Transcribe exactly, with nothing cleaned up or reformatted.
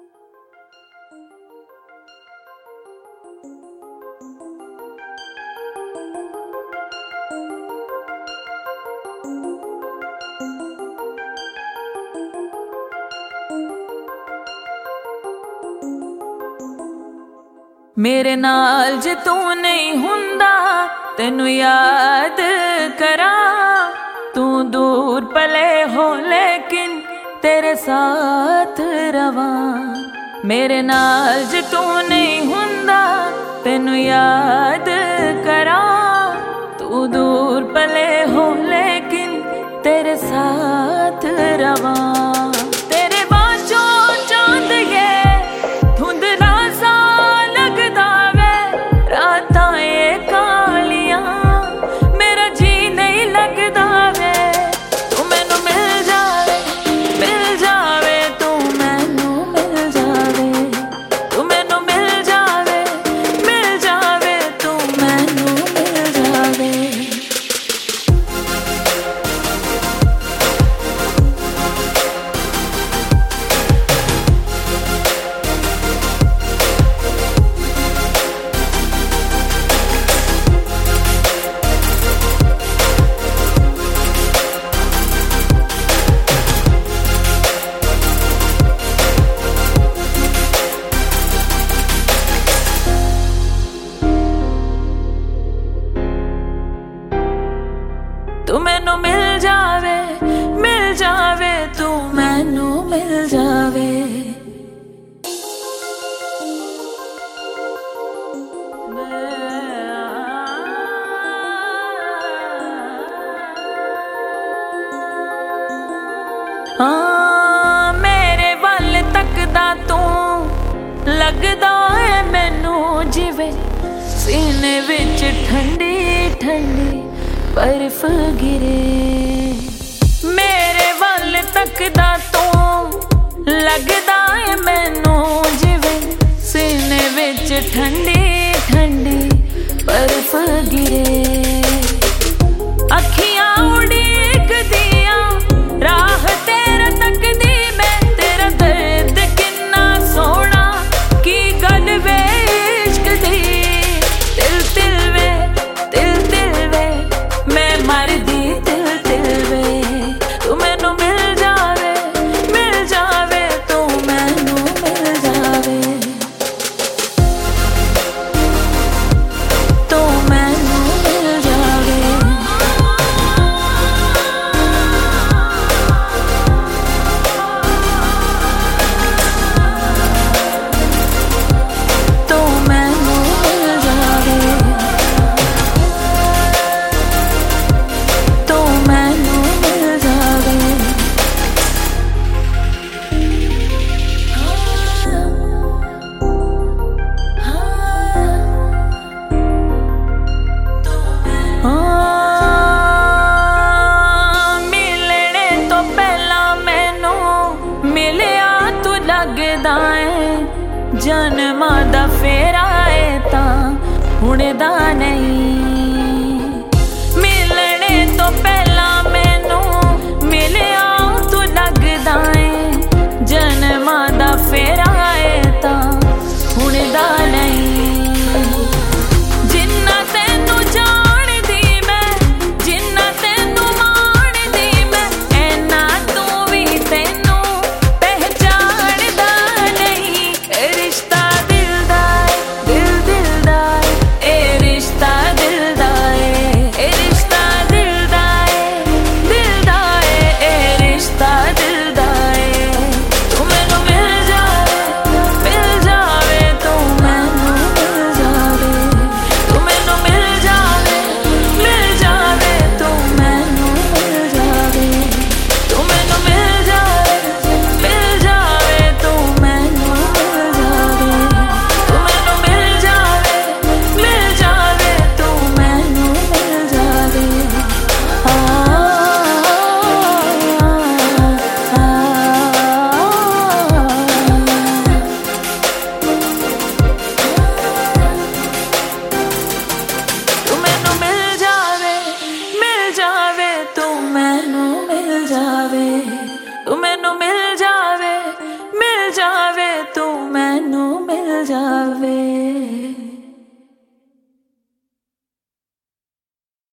मेरे नाल जे तू नहीं हुंदा तेनू याद करा, तू दूर पले हो लेकिन तेरे साथ रवा। मेरे नाल जे तू नहीं हुंदा तेनू याद करा, तू दूर पले हो लेकिन तेरे साथ रवा। तेरे बाचों चांद ये धुंधला सा लगदा वे, रातां ये कालियां मेरा जी नहीं लगदा वे। तू मैनू मिल जावे, मिल जावे, तू मैनू मिल जावे, तू मैनू मिल जावे, मिल जावे, तू मैनू मिल जावे। तू मैनू मिल जावे, मिल जावे, तू मैनू मिल जावे। हाँ मेरे वल तकदा तू लगदा है मैनू जिवे सीने विच ठंडी ठंडी बर्फ गिरे। मेरे वल तकदा तू लगदा है मैनू जिवे सीने विच ठंडी ठंडी बर्फ गिरे। अखियां उड़ीक दियां राह तेरा तकदी मैं, तेरा दर्द किन्ना सोहना की गल वे इश्क दी। तिल तिल वे, तिल तिल वे, मैं मरदी तिल तिल वे। तू मैनू मिल जावे, मिल जावे, तू मैनू मिल जावे, तू मैनू मिल जावे। तू मैनू मिल जावे, तू मैनू मिल जावे। हाँ मिलने तो पहला मैनू मिलिया तू लगदा है, जन्मां दा फेरा है तां हुणे दा नहीं। मिलने तो पहला मैनू मिलिया तू लगदा है, जन्मां दा फेरा है तां हुणे दा नहीं। जिन्ना तैनू जाणदी मैं, जिन्ना तैनू माणदी मैं, ऐना तू भी तैनू पहचानदा नहीं। ए रिश्ता दिल दा ए, दिल दिल दा ए, ए रिश्ता दिल जावे तू मैनू मिल जावे।